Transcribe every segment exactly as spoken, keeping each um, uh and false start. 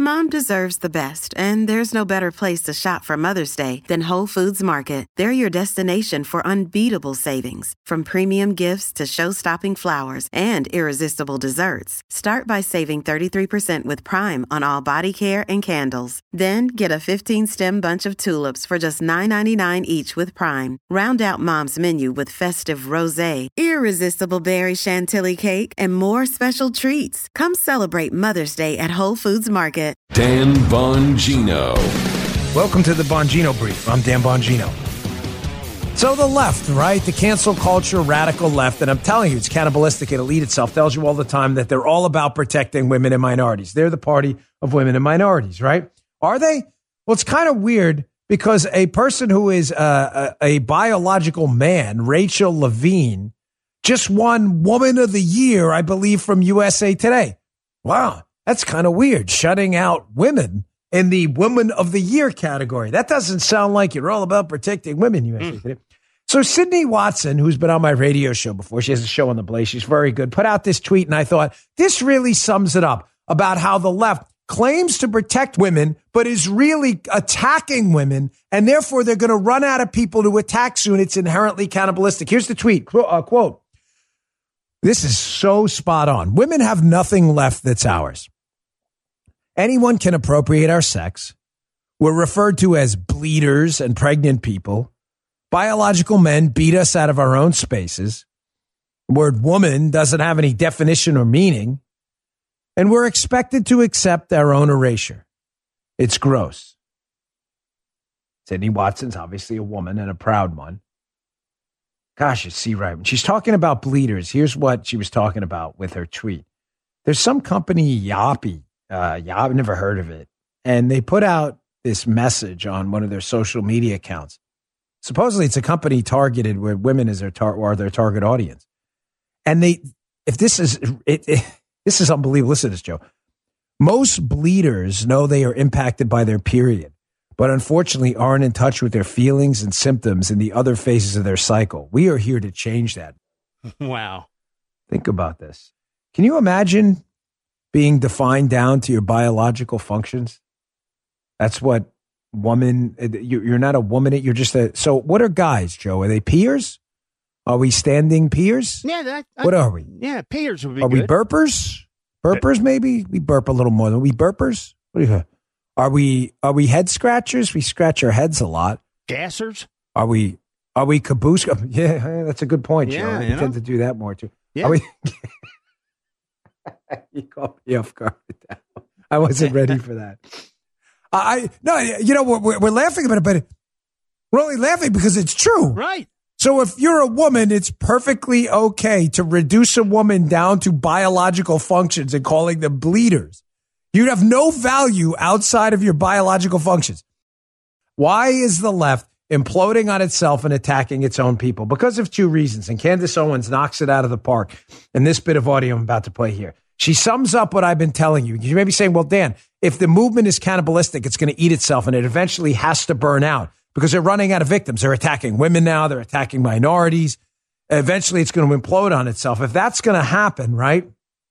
Mom deserves the best, and there's no better place to shop for Mother's Day than Whole Foods Market. They're your destination for unbeatable savings, from premium gifts to show-stopping flowers and irresistible desserts. Start by saving thirty-three percent with Prime on all body care and candles. Then get a fifteen-stem bunch of tulips for just nine ninety-nine each with Prime. Round out Mom's menu with festive rosé, irresistible berry chantilly cake, and more special treats. Come celebrate Mother's Day at Whole Foods Market. Dan Bongino. Welcome to the Bongino Brief. I'm Dan Bongino. So the left, right? The cancel culture, radical left, and I'm telling you, it's cannibalistic. It'll eat itself. Tells you all the time that they're all about protecting women and minorities. They're the party of women and minorities, right? Are they? Well, it's kind of weird because a person who is a, a, a biological man, Rachel Levine, just won Woman of the Year, I believe, from U S A Today. Wow. That's kind of weird, shutting out women in the Woman of the Year category. That doesn't sound like you're all about protecting women, U S A Today. Mm. So Sydney Watson, who's been on my radio show before, she has a show on the Blaze, she's very good, put out this tweet, and I thought, this really sums it up about how the left claims to protect women, but is really attacking women, and therefore they're going to run out of people to attack soon. It's inherently cannibalistic. Here's the tweet, Qu- uh, quote, this is so spot on. Women have nothing left that's ours. Anyone can appropriate our sex. We're referred to as bleeders and pregnant people. Biological men beat us out of our own spaces. The word woman doesn't have any definition or meaning. And we're expected to accept our own erasure. It's gross. Sydney Watson's obviously a woman and a proud one. Gosh, you see right. When she's talking about bleeders, here's what she was talking about with her tweet. There's some company, Yappy. Uh, yeah, I've never heard of it. And they put out this message on one of their social media accounts. Supposedly it's a company targeted where women is their tar- or their target audience. And they, if this is, it, it, this is unbelievable. Listen to this, Joe. Most bleeders know they are impacted by their period, but unfortunately aren't in touch with their feelings and symptoms in the other phases of their cycle. We are here to change that. Wow. Think about this. Can you imagine being defined down to your biological functions? That's what woman, you're not a woman, you're just a, so what are guys, Joe? Are they peers? Are we standing peers? Yeah. That, I, what are we? Yeah, peers would be Are good. we burpers? Burpers maybe? We burp a little more than we burpers? What do you, are we, are we head scratchers? We scratch our heads a lot. Gassers? Are we, are we caboose? Yeah, that's a good point, Joe. Yeah, I you tend know? to do that more too. Yeah. Are we, you caught me off guard with that. I wasn't ready for that. I no, you know we're, we're laughing about it, but we're only laughing because it's true, right? So if you're a woman, it's perfectly okay to reduce a woman down to biological functions and calling them bleeders. You'd have no value outside of your biological functions. Why is the left imploding on itself and attacking its own people? Because of two reasons. And Candace Owens knocks it out of the park in this bit of audio I'm about to play here. She sums up what I've been telling you. You may be saying, well, Dan, if the movement is cannibalistic, it's going to eat itself and it eventually has to burn out because they're running out of victims. They're attacking women now. They're attacking minorities. Eventually, it's going to implode on itself. If that's going to happen, right,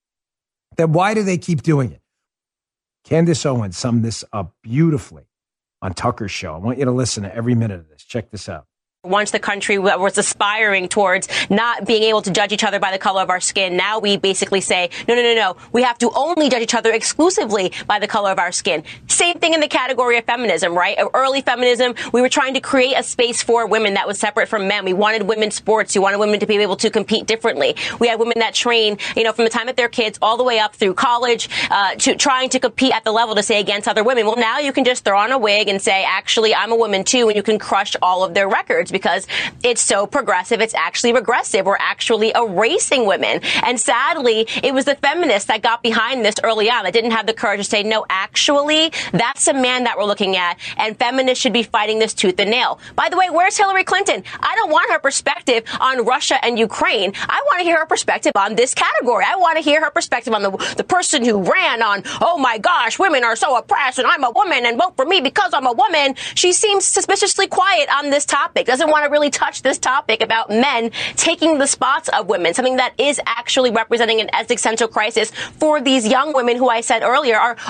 then why do they keep doing it? Candace Owens summed this up beautifully on Tucker's show. I want you to listen to every minute of this. Check this out. Once the country was aspiring towards not being able to judge each other by the color of our skin, now we basically say, no, no, no, no. We have to only judge each other exclusively by the color of our skin. Same thing in the category of feminism, right? Early feminism, we were trying to create a space for women that was separate from men. We wanted women's sports. We wanted women to be able to compete differently. We had women that train, you know, from the time that they're kids all the way up through college, uh, to trying to compete at the level to say against other women. Well, now you can just throw on a wig and say, actually, I'm a woman too, and you can crush all of their records. Because it's so progressive, it's actually regressive. We're actually erasing women. And sadly, it was the feminists that got behind this early on that didn't have the courage to say, no, actually, that's a man that we're looking at, and feminists should be fighting this tooth and nail. By the way, where's Hillary Clinton? I don't want her perspective on Russia and Ukraine. I want to hear her perspective on this category. I want to hear her perspective on the, the person who ran on, oh my gosh, women are so oppressed, and I'm a woman, and vote for me because I'm a woman. She seems suspiciously quiet on this topic, doesn't want to really touch this topic about men taking the spots of women, something that is actually representing an existential crisis for these young women who I said earlier are, are competing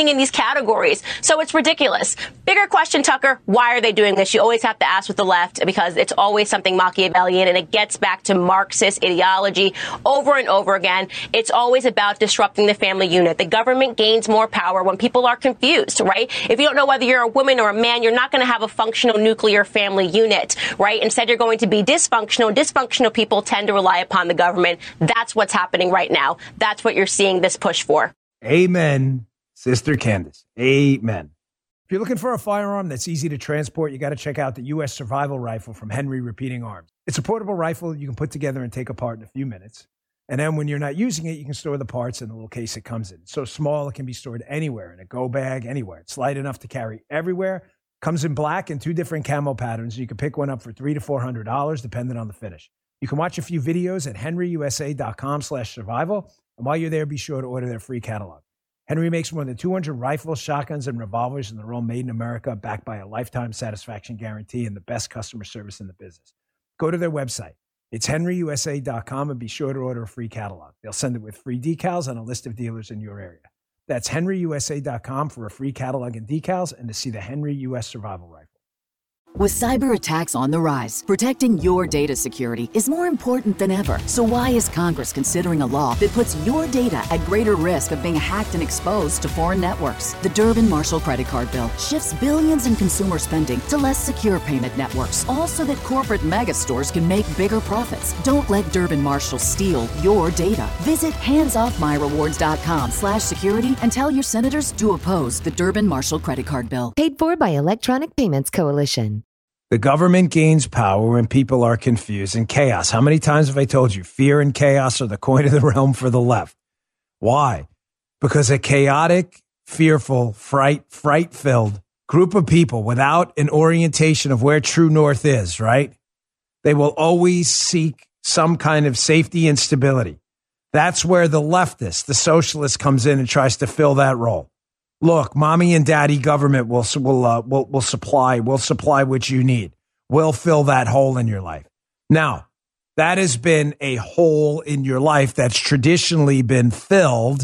fitting in these categories. So it's ridiculous. Bigger question, Tucker, why are they doing this? You always have to ask with the left because it's always something Machiavellian, and it gets back to Marxist ideology over and over again. It's always about disrupting the family unit. The government gains more power when people are confused, right? If you don't know whether you're a woman or a man, you're not going to have a functional nuclear family unit, right? Instead, you're going to be dysfunctional. Dysfunctional people tend to rely upon the government. That's what's happening right now. That's what you're seeing this push for. Amen, Sister Candace. Amen. If you're looking for a firearm that's easy to transport, you got to check out the U S Survival Rifle from Henry Repeating Arms. It's a portable rifle you can put together and take apart in a few minutes. And then when you're not using it, you can store the parts in the little case it comes in. It's so small, it can be stored anywhere, in a go bag, anywhere. It's light enough to carry everywhere. Comes in black and two different camo patterns. You can pick one up for three to four hundred dollars, depending on the finish. You can watch a few videos at henryusa.com slash survival. And while you're there, be sure to order their free catalog. Henry makes more than two hundred rifles, shotguns, and revolvers, and they're all made in America, backed by a lifetime satisfaction guarantee and the best customer service in the business. Go to their website. It's henry u s a dot com and be sure to order a free catalog. They'll send it with free decals and a list of dealers in your area. That's henry u s a dot com for a free catalog and decals and to see the Henry U S Survival Rifle. With cyber attacks on the rise, protecting your data security is more important than ever. So why is Congress considering a law that puts your data at greater risk of being hacked and exposed to foreign networks? The Durbin-Marshall credit card bill shifts billions in consumer spending to less secure payment networks, all so that corporate mega stores can make bigger profits. Don't let Durbin-Marshall steal your data. Visit handsoffmyrewards.com slash security and tell your senators to oppose the Durbin-Marshall credit card bill. Paid for by Electronic Payments Coalition. The government gains power when people are confused and chaos. How many times have I told you fear and chaos are the coin of the realm for the left? Why? Because a chaotic, fearful, fright, fright-filled group of people without an orientation of where true north is, right? They will always seek some kind of safety and stability. That's where the leftist, the socialist, comes in and tries to fill that role. Look, mommy and daddy government will will uh, will will supply will supply what you need. We'll fill that hole in your life. Now, that has been a hole in your life that's traditionally been filled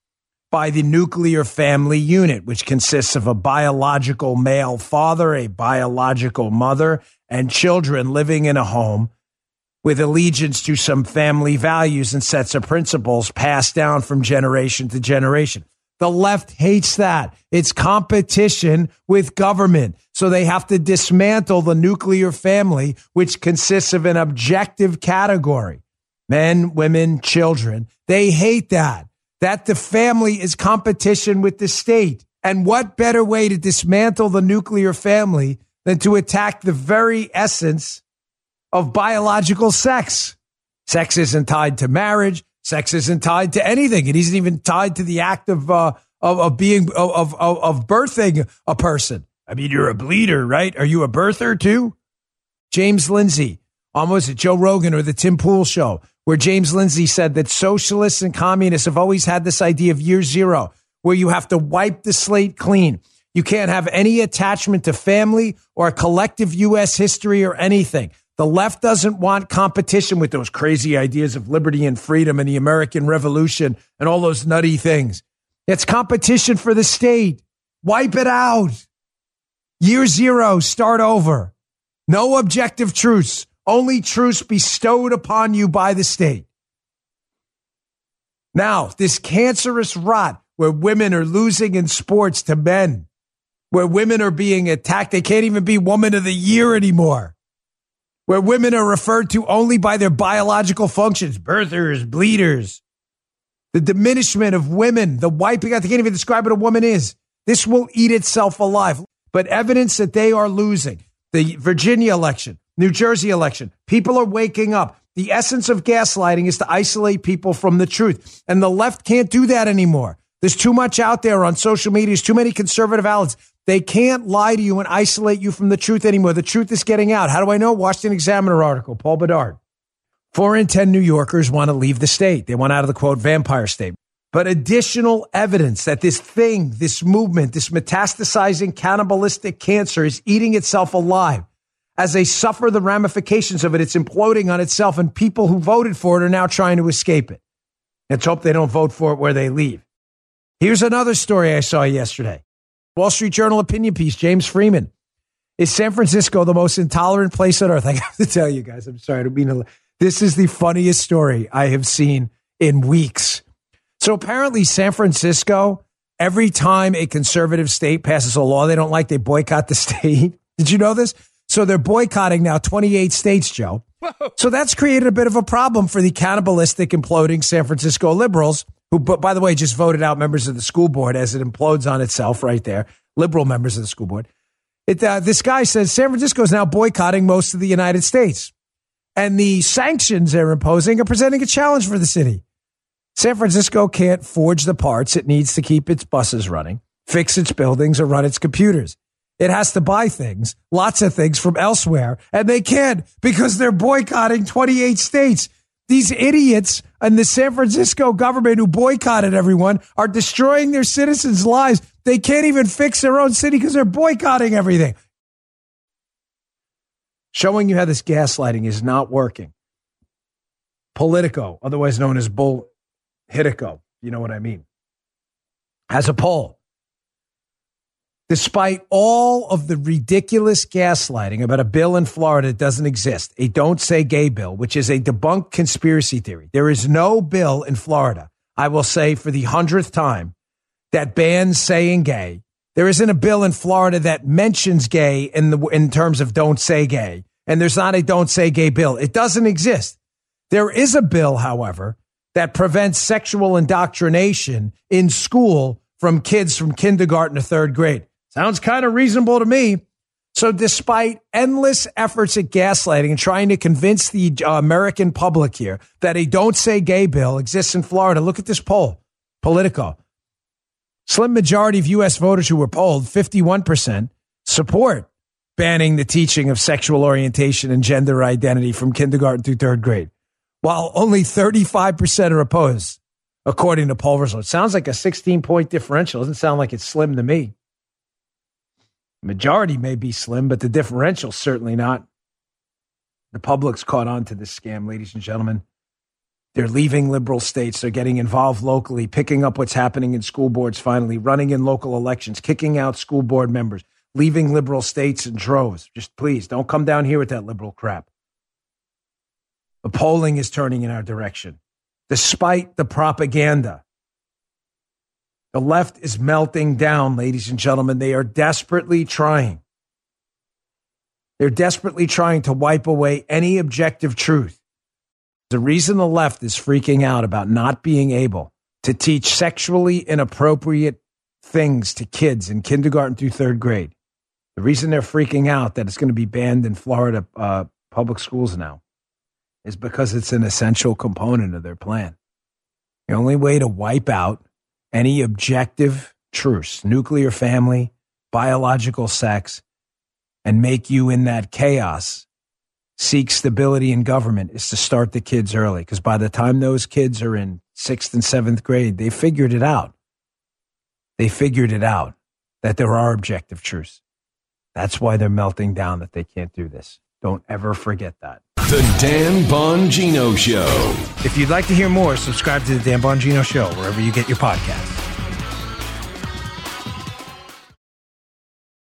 by the nuclear family unit, which consists of a biological male father, a biological mother, and children living in a home with allegiance to some family values and sets of principles passed down from generation to generation. The left hates that. It's competition with government. So they have to dismantle the nuclear family, which consists of an objective category. Men, women, children. They hate that. That the family is competition with the state. And what better way to dismantle the nuclear family than to attack the very essence of biological sex? Sex isn't tied to marriage. Sex isn't tied to anything. It isn't even tied to the act of uh, of, of being of, of of birthing a person. I mean, you're a bleeder, right? Are you a birther too? James Lindsay, almost at Joe Rogan or the Tim Pool show, where James Lindsay said that socialists and communists have always had this idea of year zero, where you have to wipe the slate clean. You can't have any attachment to family or collective U S history or anything. The left doesn't want competition with those crazy ideas of liberty and freedom and the American Revolution and all those nutty things. It's competition for the state. Wipe it out. Year zero, start over. No objective truths, only truths bestowed upon you by the state. Now, this cancerous rot where women are losing in sports to men, where women are being attacked, they can't even be woman of the year anymore. Where women are referred to only by their biological functions, birthers, bleeders. The diminishment of women, the wiping out, they can't even describe what a woman is. This will eat itself alive. But evidence that they are losing. The Virginia election, New Jersey election, people are waking up. The essence of gaslighting is to isolate people from the truth. And the left can't do that anymore. There's too much out there on social media. There's too many conservative outlets. They can't lie to you and isolate you from the truth anymore. The truth is getting out. How do I know? Washington Examiner article, Paul Bedard. Four in ten New Yorkers want to leave the state. They want out of the, quote, vampire state. But additional evidence that this thing, this movement, this metastasizing cannibalistic cancer is eating itself alive. As they suffer the ramifications of it, it's imploding on itself, and people who voted for it are now trying to escape it. Let's hope they don't vote for it where they leave. Here's another story I saw yesterday. Wall Street Journal opinion piece, James Freeman. Is San Francisco the most intolerant place on earth? I have to tell you guys, I'm sorry to be. This is the funniest story I have seen in weeks. So apparently San Francisco, every time a conservative state passes a law they don't like, they boycott the state. Did you know this? So they're boycotting now twenty-eight states, Joe. Whoa. So that's created a bit of a problem for the cannibalistic, imploding San Francisco liberals, who, by the way, just voted out members of the school board as it implodes on itself right there, liberal members of the school board. It, uh, this guy says San Francisco is now boycotting most of the United States. And the sanctions they're imposing are presenting a challenge for the city. San Francisco can't forge the parts it needs to keep its buses running, fix its buildings, or run its computers. It has to buy things, lots of things from elsewhere, and they can't because they're boycotting twenty-eight states. These idiots in the San Francisco government who boycotted everyone are destroying their citizens' lives. They can't even fix their own city because they're boycotting everything. Showing you how this gaslighting is not working. Politico, otherwise known as Bull Hitico, you know what I mean, has a poll. Despite all of the ridiculous gaslighting about a bill in Florida that doesn't exist, a Don't Say Gay bill, which is a debunked conspiracy theory. There is no bill in Florida, I will say for the hundredth time, that bans saying gay. There isn't a bill in Florida that mentions gay in the in terms of Don't Say Gay. And there's not a Don't Say Gay bill. It doesn't exist. There is a bill, however, that prevents sexual indoctrination in school from kids from kindergarten to third grade. Sounds kind of reasonable to me. So despite endless efforts at gaslighting and trying to convince the uh, American public here that a Don't Say Gay bill exists in Florida, look at this poll, Politico. Slim majority of U S voters who were polled, fifty-one percent, support banning the teaching of sexual orientation and gender identity from kindergarten through third grade, while only thirty-five percent are opposed, according to poll results. Sounds like a sixteen-point differential. Doesn't sound like it's slim to me. Majority may be slim, but the differential certainly not. The public's caught on to this scam, ladies and gentlemen. They're leaving liberal states. They're getting involved locally, picking up what's happening in school boards finally, running in local elections, kicking out school board members, leaving liberal states in droves. Just please, don't come down here with that liberal crap. The polling is turning in our direction, despite the propaganda. The left is melting down, ladies and gentlemen. They are desperately trying. They're desperately trying to wipe away any objective truth. The reason the left is freaking out about not being able to teach sexually inappropriate things to kids in kindergarten through third grade, the reason they're freaking out that it's going to be banned in Florida uh, public schools now is because it's an essential component of their plan. The only way to wipe out any objective truths, nuclear family, biological sex, and make you in that chaos seek stability in government is to start the kids early. Because by the time those kids are in sixth and seventh grade, they figured it out. They figured it out that there are objective truths. That's why they're melting down, that they can't do this. Don't ever forget that. The Dan Bongino Show. If you'd like to hear more, subscribe to the Dan Bongino Show wherever you get your podcasts.